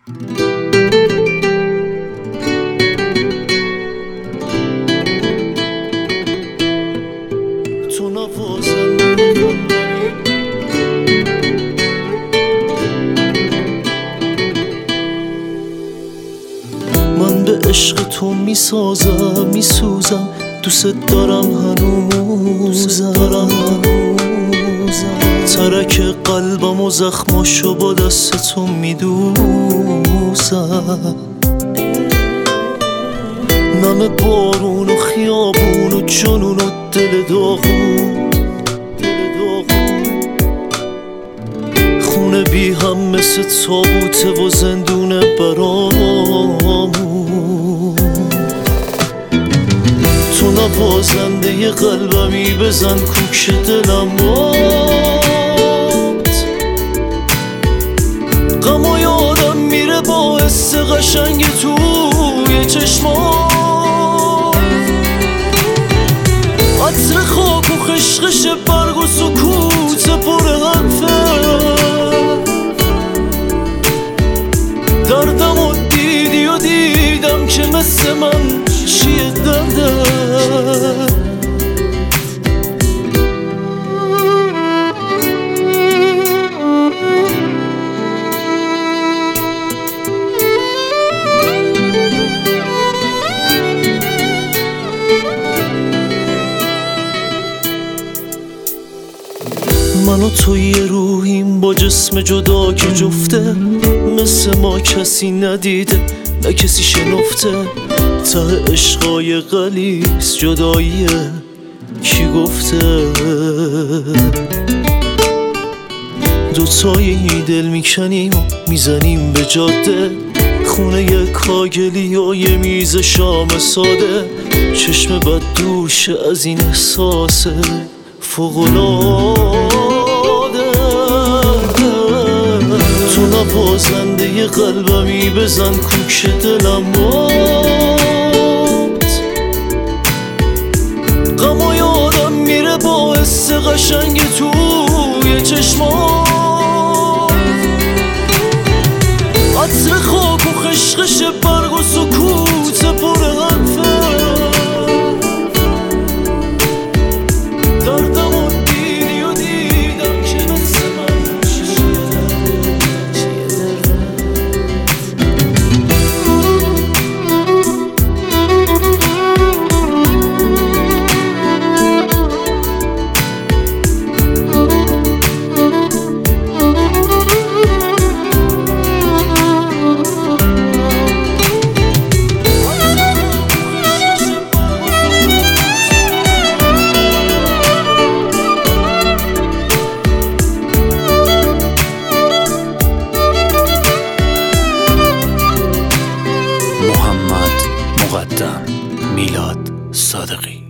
تو نوازنده من به عشق تو میسازم میسوزم، دوست دارم هنوزم، ترک قلبم و زخماشو با دست تو میدوزم. نم بارون و خیابون و جنون و دل داغون، خونه بی هم مثل تابوته و زندونه برامون. تو نوازنده قلبمی، بزن کوک دلم باد. غم و یادم میره با حس قشنگ توی چشمات، عطر خاک و خشخش برگ و سکوت پر حرفه. دردم و دیدی و دیدم که مثل من چیه درده. من و تو یه روحیم با جسم جدا که جفته، مثل ما کسی ندیده نه کسی شنفته. ته عشقای غلیظ جداییه، کی گفته؟ دوتایی دل میکنیم و میزنیم به جاده، خونه کاگلی و یه میز شام ساده. چشم بد دوشه از این احساس فوق‌العاده. تو نوازنده قلبمی، بزن کوک دلم باد. غم و یادم میره با حس قشنگ توی چشمات، عطر خاک و خشخش برگ و سکوت پر حرفه. دردم و دیدی و دیدم که مثل من میلاد صادقی.